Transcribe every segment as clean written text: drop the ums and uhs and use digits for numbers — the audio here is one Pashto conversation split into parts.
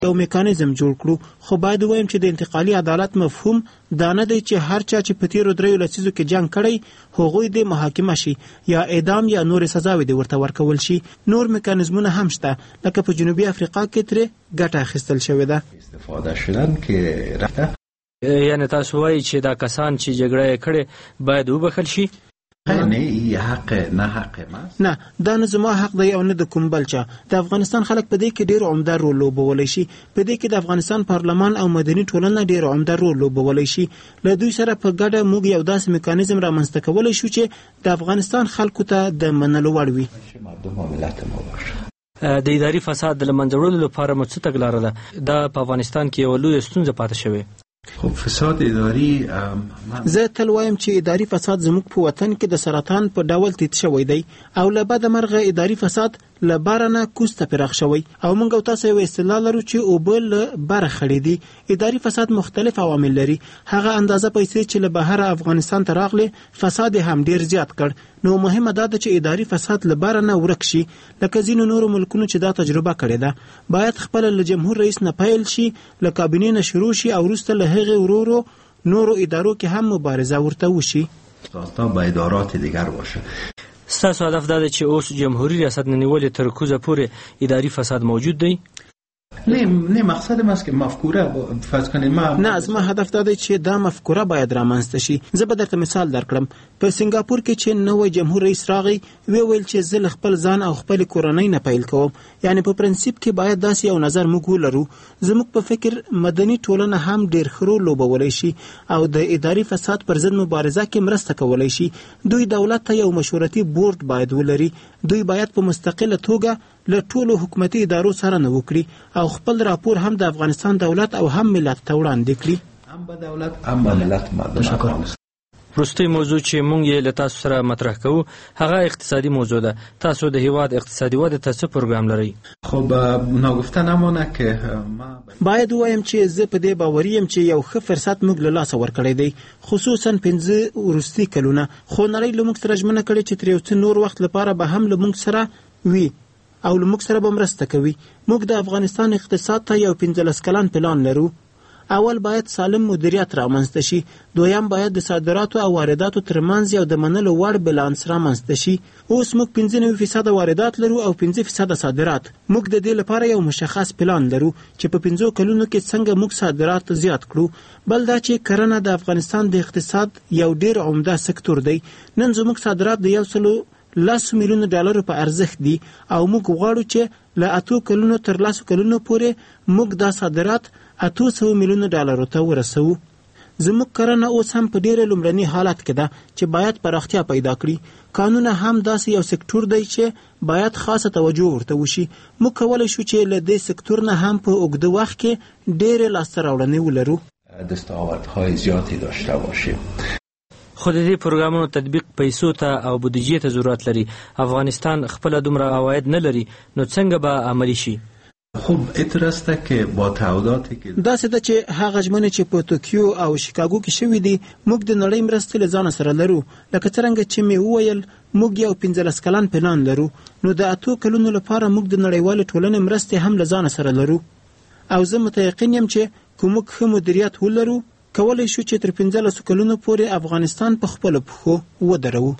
یو میکانیزم جوړ کړو. خو باید وایم چې د انتقالي عدالت مفهوم دا نه دی چې هر چا چې په تیرو 3 لسیزو کې جنگ کړی هغوی د محاکمه شي یا اعدام یا نور سزاوي د ورته ورکول شي. نور میکانیزمونه هم شته لکه په جنوبي افریقا کې ترې ګټه اخیستل شوې ده. استفاده شدن که رفته یعنی تاسو وایي چې دا کسان چې جګړه یې کړې باید وبخښل شي؟ نه ای حق نه حق ما نه دا نه زما حق دی او نه د کوم بل چا. د افغانستان خلک په دې کې ډیر عمده رول لوبولی شي. په دې کې د افغانستان پارلمان او مدني ټولنه ډیر عمده رول لوبولی شي. له دوی سره په ګډه موږ یو داسې میکانیزم رامنځته کولی شو چې د افغانستان خلکو ته د منلو وړ وي. د اداري فساد د منځه وړلو لپاره مو څه تګلاره ده؟ دا په افغانستان کې یو لویه ستونزه پاتې شوې. خب فساد اداري زه تل وایم چې اداري فساد زموږ په وطن کې د سرطان په ډول تیت شوی دی او له بده مرغه اداري فساد له بارنه کوسته پراخ شوی او موږ او تاسو یو اصطلاح لرو چې اوبل بار خړې دي. اداري فساد مختلف عوامل لري. هغه اندازه پیسې چې له بهر افغانستان ته راغلي فساد هم ډیر زیات کړ. نو مهمه ده چې اداري فساد له بارنه ورک شي لکه ځینو نورو ملکونو چې دا تجربه کړې ده. باید خپل له جمهور رئیس نه پیل شي، له کابینې نه شروع شي او وروسته له هغې ورورو نورو ادارو کې هم مبارزه ورته وشي. تا با ادارات دیگر باشه. ستاسو هدف دا دی چې اوس جمهوری ریاست نه نیولې تر کوزه پورې اداري فساد موجود دی؟ نه مقصد ما است که مفکوره فرض کنید نه زما هدف دا دی چې دا مفکوره باید رامنځته شي. زه به درته مثال درکړم. په سنگاپور کې چې نوې جمهور رئیس راغی ویل چې زه خپل ځان او خپل کورنۍ نه پیل کوم. یعنی په پرنسپ کې باید داسې یو نظر موږ ولرو. زموږ په فکر مدني ټولنه هم ډیر خرو لوبولی شي او د اداري فساد پر ضد مبارزه کې مرسته کولی شي. دوی دولت ته یو مشورتي بورډ باید ولري. دوی باید په مستقله توګه له ټولو حکومتي ادارو سره نه وکړي او خپل راپور هم د افغانستان دولت او هم ملت ته وړاندې کړي. هم به دولت هم به ملت مردم. وروستۍ موضوع چې مونږ یې له تاسو سره مطرح کوو هغه اقتصادي موضوع ده. تاسو د هیواد اقتصادي وده ته څه پروګرام لرئ؟ خب ناگفته نمانه که باید وایم چې زه په دې باوري یم چې یو ښه فرصت موږ له لاسه ورکړی دی، خصوصا 5 وروستي کلونه. خو نړۍ له موږ سره ژمنه کړې چې تر یو څه نور وخت لپاره به هم له موږ سره وي او له موږ سره به مرسته کوي. موږ د افغانستان اقتصاد ته یو 15 کلن پلان لرو. اول باید سالم مدیریت رامنځته شي. دویم باید د صادراتو او وارداتو ترمنځ یو د منلو وړ بالانس رامنځته شي. اوس موږ 95% واردات لرو او 5% صادرات. موږ د دې لپاره یو مشخص پلان لرو چې په 5 کلونو کې څنګه موږ صادرات زیات کړو. بل دا چې کرنه د افغانستان د اقتصاد یو ډیر عمده سکتور دی. نن زموږ صادرات د 110 میلیون ډالرو په ارزښت دي او موږ غواړو چې له 8 کلونو تر 10 کلونو پورې موږ دا صادرات 800 میلیون ډالرو ته ورسوو. زموږ کرنه اوس هم په ډېر لومړني حالت کې ده چې باید پراختیا پیدا کړي. قانونه هم داسې یو سکتور دی چې باید خاصه توجه ورته وشي. موږ کولی شو چې له دې سکتور نه هم په اوږده وخت کې ډېرې لاسته راوړنې ولرو. دستاوردهای زیاتی داشته باشیم. خو د دې پروګرامونو تطبیق پیسو ته او بودیجې ته ضرورت لري. افغانستان خپل دومره عواید نه لري، نو څنګه به عملی شي؟ خب اعتراض ده که با تعهداتی که داسې ده چې هغه ژمنې چې په توکیو او شیکاګو کې شوې دي موږ د نړۍ مرستې له ځانه سره لرو. لکه څرنګه چې مې وویل موږ یو 15 کلن پلان لرو. نو د 8 کلونو لپاره موږ د نړیوالې ټولنې مرستې هم له ځانه سره لرو. او زه متیقن یم چې کوم ښه مدیریت ولرو کولی شو چې تر 15 کلونو پورې افغانستان په خپل پښو ودرو.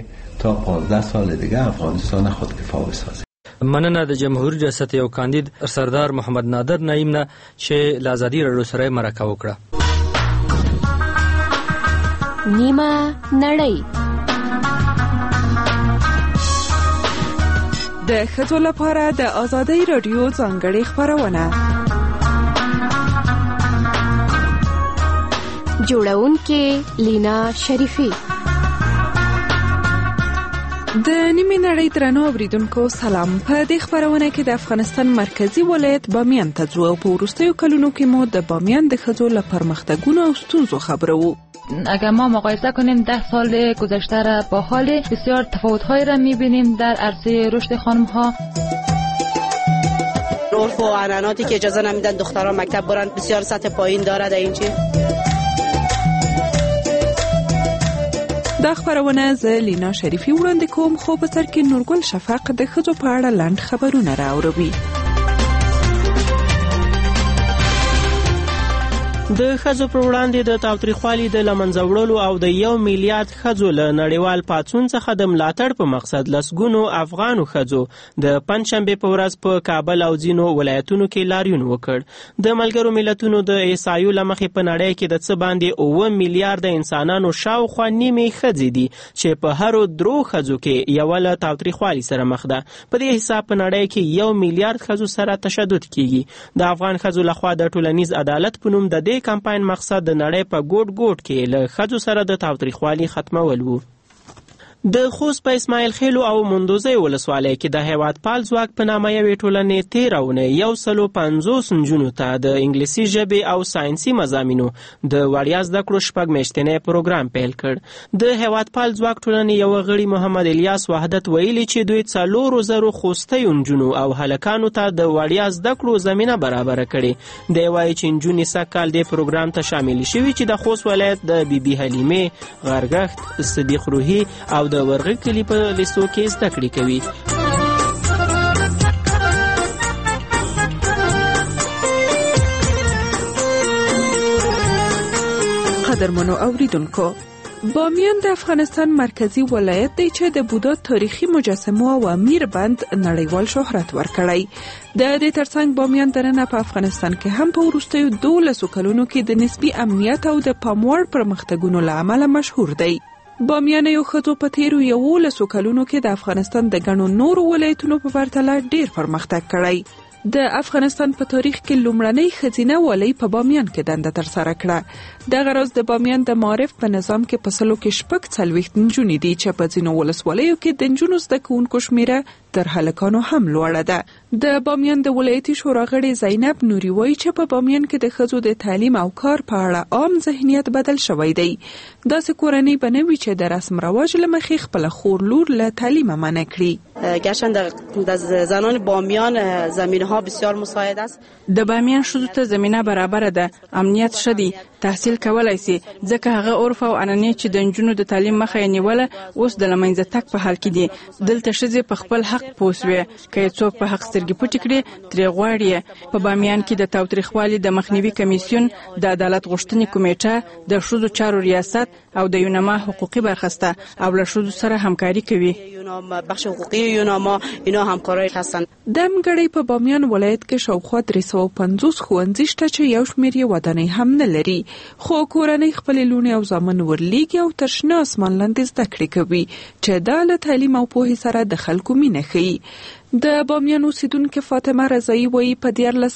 تا 15 سال دیگه افغانستان خودکفا بسازه. مننه د جمهوریت ریاست یو کاندید سردار محمد نادر نعیم نه چې له ازادي راډیو سره مرکه وکړه. نیمه نړۍ د ښځو لپاره د ازادي راډیو ځانګړې خپرونه. جوړونکې لینا شریفی. د نیمې نړۍ درنو اوریدونکو سلام. په دې خپرونه کې د افغانستان مرکزی ولایت بامیان ته ځو او په وروستیو کلونو کې مو د بامیان د ښځو له پرمختګونو او ستونزو خبرو. اگر ما مقایسه کنیم 10 سال گذشته را با حال بسیار تفاوت‌هایی را می‌بینیم در عرصه رشد خانم‌ها. عرف و عنعناتی که اجازه نمیدن دختران مکتب برن بسیار سطح پایین داره. در اینجا دا خبرونه زه لینا شریفی وړاندې کوم، خو په سر کې نورګل شفق د ښځو په اړه لنډ خبرونه راوړي. د ښځو پر وړاندې د تاوتریخوالي د له منځه وړلو او د 1 میلیارد ښځو له نړیوال پاڅون څخه د ملاتړ په مقصد لسګونو افغانو ښځو د پنجشنبې په ورځ په کابل او ځینو ولایتونو کې لاریون وکړ. د ملګرو ملتونو د احصایو له مخې په نړۍ کې د څه باندې 9 میلیارد انسانانو شاوخوا نیمې ښځې دي چې په هرو 3 ښځو کې یوه له تاوتریخوالي سره مخ ده. په دې حساب په نړۍ کې 1 میلیارد ښځو سره تشدد کیږي. د افغان ښځو لخوا د ټولنیز عدالت په نوم د دې کمپاین مقصد د نړۍ په ګوټ کې له ښځو سره د تاوتریخوالي ختمول وو. د خوست په اسماعیل خیلو او مندوزی ولسوالۍ کې د هیوادپال ځواک په نامه یوې ټولنې تېره اونۍ 150 نجونو ته د انګلیسي ژبې او ساینسي مضامینو د وړیا زده کړو 6 میاشتنی پروګرام پیل کړ. د هیوادپال ځواک ټولنې یو غړي محمد الیاس وحدت ویلي چې دوی 4,000 خوستیو نجونو او هلکانو ته د وړیا زده کړو زمینه برابر کړي. دی وایي چې نجونې سږکال دې پروګرام ته شامل شوي چې د خوست ولایت د بی بی حلیمې، غرګښت، صدیق روحي او د ورغی کلی په لیستو کې زده کړې کوي. قدرمنو اوریدونکو، بامیان د افغانستان مرکزی ولایت دی چې د بودا تاریخي مجسمو او امیر بند نړیوال شهرت ورکړی. د دې ترڅنګ بامیان درنه په افغانستان کې هم په وروستیو 12 کلونو کې د نسبی امنیت او د پاموړ پرمختګونو له امله مشهور دی. بامیان یو ښځو په تیرو 11 کلونو کې د افغانستان د ګڼو نورو ولایتونو په پرتله ډیر پرمختګ کړی. د افغانستان په تاریخ کې لومړنۍ ښځینه والۍ په بامیان کې دنده ترسره کړه. دغه راز د بامیان د معارف په نظام کې په سلو کې 40 نجونې دي چې په ځینو ولسوالیو کې د نجونو زده کوونکو شمیره تر هلکانو هم لوړه ده. د بامیان د ولایتي شورا غړي زینب نوري وایي چې په بامیان کې د ښځو د تعلیم او کار په اړه عام ذهنیت بدل شوی دی. داسې کورنۍ به نه وي چې د رسم رواج له مخې خپله خور لور له تعلیمه منع کړي. گرچند در زنان بامیان زمینه ها بسیار مساعد است. د بامیان ښځو ته زمینه برابر ده، امنیت ښه دی، تحصیل کولای شي، ځکه هغه عرف او عنعنې چې د نجونو د تعلیم مخه یې نیوله اوس د له منځه تګ په حال کې دي. دلته ښځې په خپل حق پوه سوې، که یې څوک په حق سترګې پټې کړي ترې غواړي. په بامیان کې د تاوتریخوالي د مخنیوي کمیسیون، د عدالت غوښتنې کمیټه، د ښځو چارو ریاست او د یونما حقوقي برخه شته او له ښځو سره همکاري کوي. بخش حقوقی یونما اینا همکارای هستند. دمګړی په بامیان ولایت کې شاوخوا 350 ښوونځي شته چې یو شمېر یې ودانۍ هم نه لري، خو کورنۍ خپلې لوڼې او زامن ورلیږي او تر شنه اسمان لاندې زده کړې کوي چې دا له تعلیم او پوهې سره د خلکو مینه ښیي. د بامیان اوسیدونکې فاطمه رضایی وایي په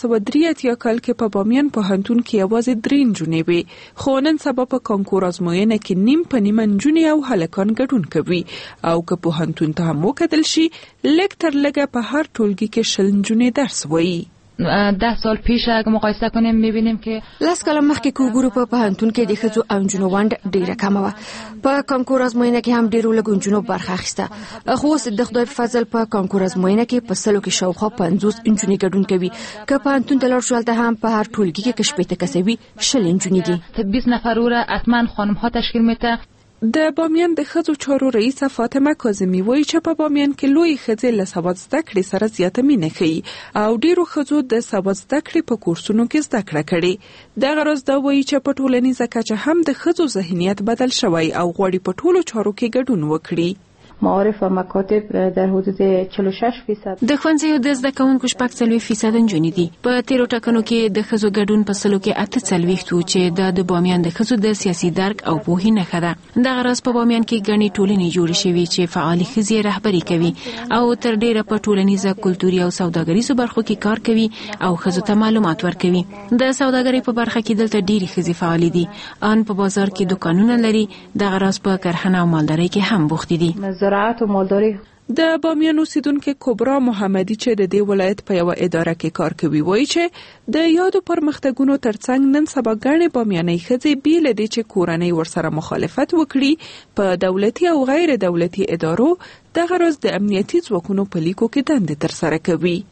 1983 کال کې په بامیان پوهنتون کې یوازې 3 نجونې وې، خو نن سبا په کانکور ازموینه کې نیم په نیمه نجونې او هلکان ګډون کوي او که پوهنتون ته هم وکتل شي لږ تر لږه په هر ټولګي کې 10 نجونې درس وایي. 10 سال پیش اگه مقایسه کنیم میبینیم که لاس کلم مخکې کوګورو په پوهنتون کې د ښځو او نجونو ونډه ډیره کمه وه. په کانکور ازموینه کې هم ډیرو لږو نجونو برخه اخیسته، خو اوس د خدای په فضل په کانکور ازموینه کې په سلو کې شاوخوا 50 نجونې ګډون کوي. که پوهنتون ته لاړ شو هلته هم په هر ټولګي کې که 80 کسه وي 20 نجونې دي. 20 نفر وره حتما خانم ها تشکیل میده. د بامیان د ښځو چارو رئیسه فاطمه کاظمي وایي چې په بامیان کې لوی ښځې له سواد زده کړې سره زیاته مینه ښیي او ډیرو ښځو د سواد زده کړې په کورسونو کې زده کړه کړې. دغه راز دا وایي چې په ټولنیزه کچه هم د ښځو ذهنیت بدل شوی او غواړي په ټولو چارو کې ګډون وکړي. معارف و مکاتب در حدود 46%. د ښوونځیو د زده کوونکو 40% نجونې دي. په تیرو ټاکنو کې د ښځو ګډون په سلو کې 48 وو چې د بامیان د ښځو د سیاسي درک او پوهې نښه ده. دغه راز په بامیان کې ګڼې ټولنې جوړې شوې چې فعالې ښځې رهبري کوي او تر ډیره په ټولنیزه، کلتوري او سوداګریزو برخو کې کار کوي او ښځو ته معلومات ورکوي. د سوداګرۍ په برخه کې دلته ډیرې ښځې فعالې دي، ان په بازار کې دکانونه لري. دغه راز په کرهڼه او مالدارۍ کې هم بوختې دي. زراعت و مالداری. د بامیان اوسیدونکې کبرا محمدي چې د دې ولایت په یوه اداره کې کار کوي وایي چې د یادو پرمختګونو ترڅنګ نن سبا ګڼې بامیانۍ ښځې بې له دې چې کورنۍ ورسره مخالفت وکړي په دولتي او غیر دولتي ادارو دغه راز د امنیتي ځواکونو په لیکو کې دندې ترسره کوي.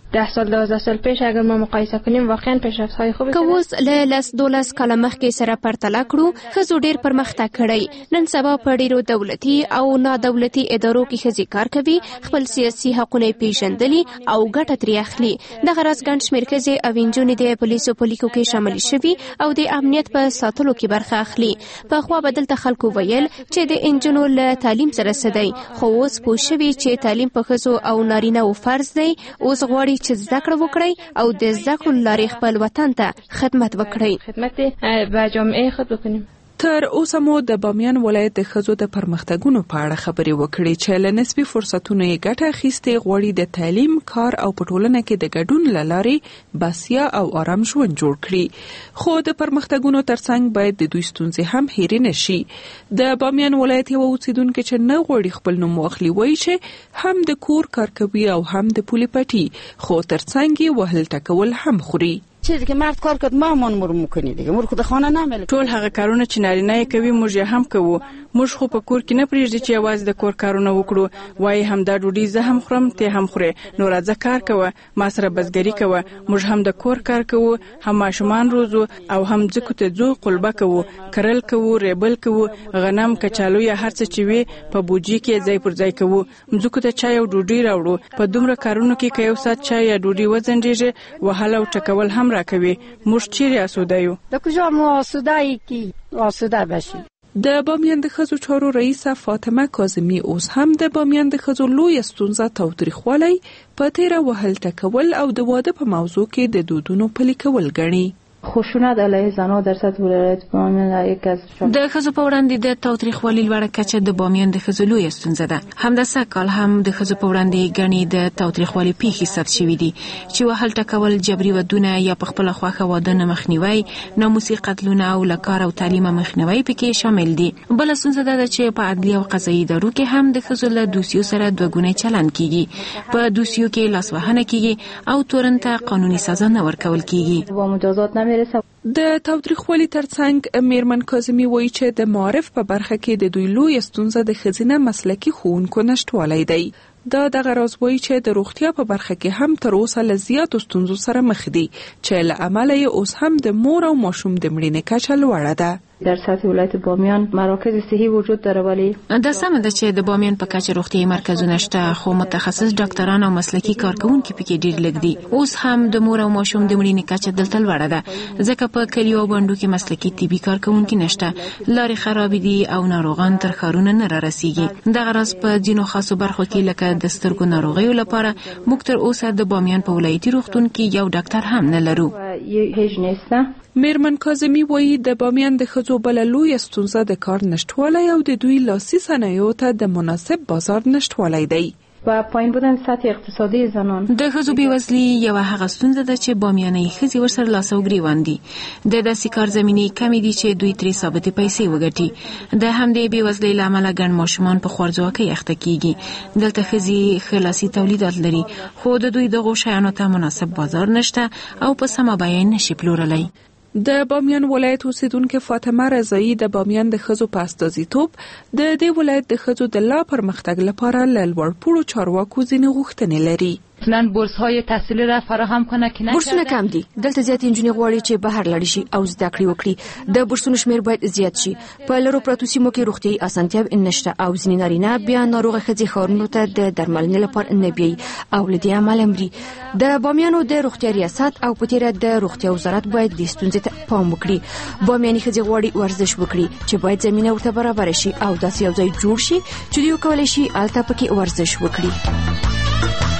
10 سال 12 سال پیش اگر ما مقایسه کنیم واقعا پیشرفت‌های خوبی که اوس له 12 کاله مخکې سره پرتله کړو ښځو ډېر پرمختګ کړی. نن سبا په ډېرو دولتي او نادولتي ادارو کې ښځې کار کوي، خپل سیاسي حقونه پیژندلي او ګټه ترې اخلي. دغه راز ګڼ شمېر ښځې او نجونې د پولیسو په لیکو کې شامل شوي او د امنیت په ساتلو کې برخه اخلي. پخوا به دلته خلکو ویل چې د نجونو له تعلیم سره څه دی، خو اوس پوه شوي چې تعلیم په ښځو او نارینه‌و فرض دی. اوس غواړي چې زده کړه وکړي او د زده کړو له لارې خپل وطن ته خدمت وکړي. خدمت به جامعه خود بکنیم. تر اوسه مو د بامیان ولایت د ښځو د پرمختګونو په اړه خبرې وکړې چې له نسبي فرصتونو یې ګټه اخیستې، غواړي د تعلیم، کار او په ټولنه کې د ګډون له لارې باسیا او آرام ژوند جوړ کړي. خو د پرمختګونو ترڅنګ باید د دوی ستونزې هم هېرې نه شي. د بامیان ولایت یو اوسیدونکو چې نه غواړي خپل نوم واخلي وایي چې هم د کور کار کوي او هم د پولې پټي، خو ترڅنګ یې وهل ټکول هم خوري. چیزی که مرد کار کرد ما مور میکنی دیگه، مور خود خانه نمیل. ټول هغه کارونه چې نارینه کوي موږ یې هم کوو. موږ خو په کور کې نه پریږدي چې یوازې د کور کارونه وکړو. وایي همدا ډوډۍ زه هم خورم، ته هم خورې، نو راځه کار کوه، ما سره بزګري کوه. موږ هم د کور کار کوو، هم ماشومان روزو او هم ځکو ته ځو، قلبه کوو، کرل کوو، ریبل کوو، غنم، کچالو یا هر څه چې وي په بوجي کې ځای پر ځای کوو. ځکو ته چای او ډوډۍ راوړو. په دومره کارونو کې که یو ساعت چای یا ډوډۍ وځنډیږي وهل او ټکول هم راکوي. موږ چیرې آسوده یو؟ د کجا مو آسوده ای کی آسوده بشي. د بامیان د ښځو چارو رئیسه فاطمه کاظمی اوس هم د بامیان د ښځو لویه ستونزه تاوتریخوالی، په تیره وهل ټکول او د واده په موضوع کې د دودونو پلي کول ګڼي. خشونت علیه زنان در سطح ولایت بامیان یک از د ښځو په وړاندې د تاوتریخوالي لوړه کچه د بامیان د ښځو لویه ستونزه ده. همداسې کال هم د ښځو په وړاندې ګڼې د تاوتریخوالي پیښې ثبت شوي دي چې وهل ټکول، جبري ودونه یا په خپله خوښه واده نه مخنیوی، ناموسي قتلونه او له کار او تعلیمه مخنیوی پکې شامل دي. بله ستونزه دا ده چې په عدلي او قضایي ادارو کې هم د ښځو له دوسیو سره دوه ګونی چلند کیږي. په دوسیو کې لاسوهنه کیږي او تورن ته قانوني سزا نه ورکول کیږي. با مجازات نمیرسه. د تاوتریخوالي ترڅنګ میرمن کاظمی وایي چې د معارف په برخه کې د دوی لویه ستونزه د ښځینه مسلکي ښوونکو نشتوالی دی. دا دغه راز وایي چې د روغتیا په برخه کې هم تر اوسه له زیاتو ستونزو سره مخ دي چې له امله یې اوس هم د مور او ماشوم د مړینې کچه لوړه ده. در سطح ولایت بامیان مراکز صحی وجود داره ولی دا سمه ده چې د بامیان په کچه روغتیايي مرکزونه شته، خو متخصص ډاکټران او مسلکي کارکونکي پکې ډېر لږ دي. اوس هم د مور او ماشوم د مړینې کچه دلته لوړه ده ځکه په کلیو او بانډو کې مسلکي طبي کارکونکي نشته، لارې خراب دي او ناروغان تر ښارونو نه رارسیږي. دغه راز په ځینو خاصو برخو کې لکه د سترګو ناروغیو لپاره موږ تر اوسه د بامیان په ولایتي روغتون کې یو ډاکټر هم نه لرو. هیڅ نشته. میرمن کاظمی وایي د بامیان د ښځو بله لویه ستونزه د کار نشتوالی او د دوی لاسي صنایعو ته د مناسب بازار نشتوالی دی. و پایین بودن سطح اقتصادي زنان. د ښځو بېوزلي یوه هغه ستونزه ده چې بامیانۍ ښځې ورسره لاس او ګریوان دي. د داسې کار زمینې کمې دي چې دوی ترې ثابتې پیسې وګټي. د همدې بېوزلۍ له امله ګڼ ماشومان په خوارځواکۍ اخته کیږي. دلته ښځې ښه لاسي تولیدات لري خو د دوی دغو شیانو ته مناسب بازار نشته او په سمه بیه یې نشي پلورلی. د بامیان ولایت اوسیدونکو فاطمه رضایی د بامیان د ښځو په استازیتوب د دې ولایت د ښځو د لا پرمختګ لپاره له لوړپوړو چارواکو ځینې غوښتنې لري. مثلا بورس های تحصیلی را فراهم کنه که نکرده. بورسونه کم دي. دلته زیات انجونې غواړي چې بهر لاړ شي او زده کړې وکړي. د بورسونو شمیر باید زیات شي. په لرو پراتو سیمو کې روغتیايي اسانتیاوې نشته او ځینې نارینه بیا ناروغه ښځې ښارونو ته د درملنې لپاره نه بیایي او له دې امله مري. د بامیانو د روغتیا ریاست او په تیره د روغتیا وزارت باید د ستونزې ته پام وکړي. بامیاني ښځې غواړي ورزش وکړي چې باید زمينه ورته برابر شي او داسې یو ځای جوړ شي چې دوی کولی شي الته پکې ورزش وکړي.